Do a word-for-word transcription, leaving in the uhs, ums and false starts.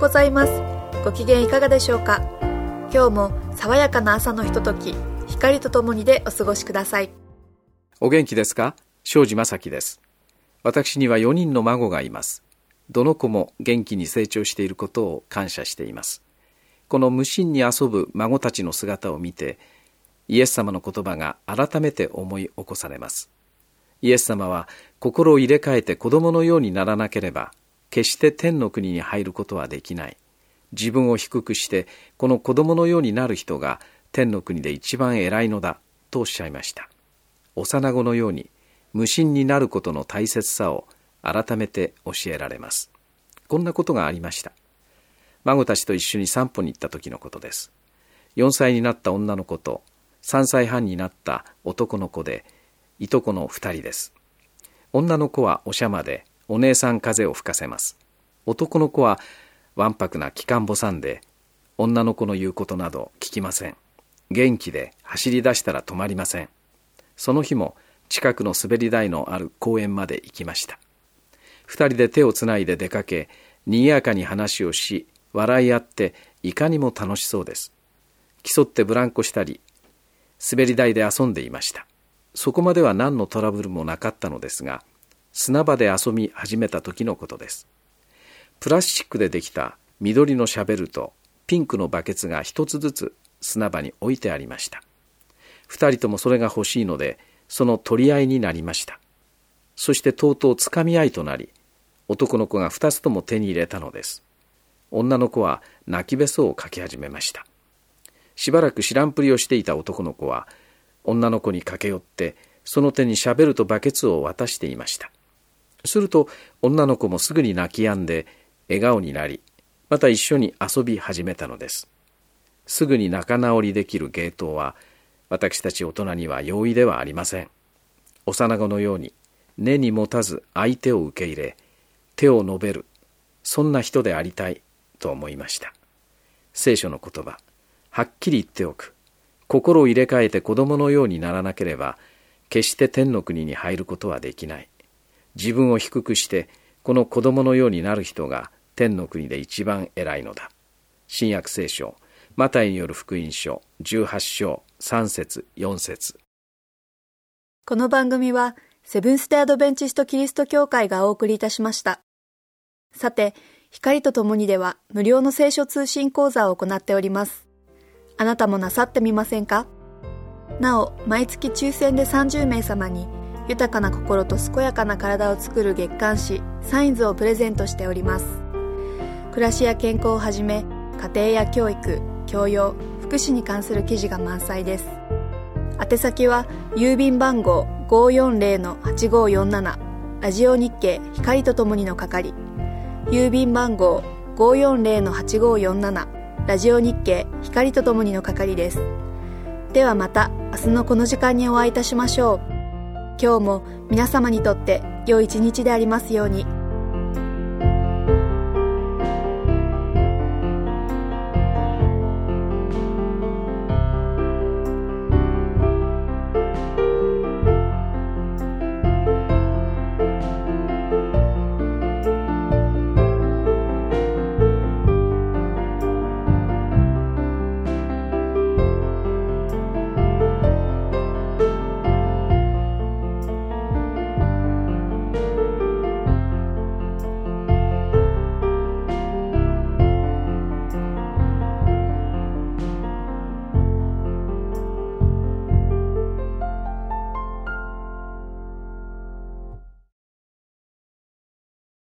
ございます。ご機嫌いかがでしょうか。今日も爽やかな朝のひととき、光とともにでお過ごしください。 お元気ですか。庄司正樹です。私にはよにんの孫がいます。どの子も元気に成長していることを感謝しています。この無心に遊ぶ孫たちの姿を見て、イエス様の言葉が改めて思い起こされます。イエス様は心を入れ替えて子供のようにならなければ、決して天の国に入ることはできない。自分を低くしてこの子供のようになる人が天の国で一番偉いのだとおっしゃいました。幼子のように無心になることの大切さを改めて教えられます。こんなことがありました。孫たちと一緒に散歩に行った時のことです。よんさいになった女の子とさんさいはんになった男の子で、いとこのふたりです。女の子はおしゃまでお姉さん風を吹かせます。男の子はわんぱくなきかんぼさんで、女の子の言うことなど聞きません。元気で走り出したら止まりません。その日も近くの滑り台のある公園まで行きました。二人で手をつないで出かけ、賑やかに話をし、笑い合っていかにも楽しそうです。競ってブランコしたり、滑り台で遊んでいました。そこまでは何のトラブルもなかったのですが、砂場で遊び始めた時のことです。プラスチックでできた緑のシャベルとピンクのバケツが一つずつ砂場に置いてありました。二人ともそれが欲しいので、その取り合いになりました。そしてとうとうつかみ合いとなり、男の子が二つとも手に入れたのです。女の子は泣きべそをかき始めました。しばらく知らんぷりをしていた男の子は、女の子に駆け寄って、その手にシャベルとバケツを渡していました。すると女の子もすぐに泣き止んで笑顔になり、また一緒に遊び始めたのです。すぐに仲直りできる芸当は私たち大人には容易ではありません。幼子のように根に持たず相手を受け入れ、手を伸べる、そんな人でありたいと思いました。聖書の言葉、はっきり言っておく。心を入れ替えて子供のようにならなければ、決して天の国に入ることはできない。自分を低くしてこの子供のようになる人が天の国で一番偉いのだ。新約聖書マタイによる福音書じゅうはち章さん節よん節。 この番組はセブンステアドベンチストキリスト教会がお送りいたしました。さて、光とともにでは無料の聖書通信講座を行っております。あなたもなさってみませんか。なお、毎月抽選でさんじゅうめいさまに豊かな心と健やかな体を作る月刊誌サインズをプレゼントしております。暮らしや健康をはじめ、家庭や教育、教養、福祉に関する記事が満載です。宛先は郵便番号 ごーよんぜろのはちごーよんなな ラジオ日経光とともにの係、郵便番号 ごーよんぜろのはちごーよんなな ラジオ日経光とともにの係です。ではまた明日のこの時間にお会いいたしましょう。今日も皆様にとって良い一日でありますように。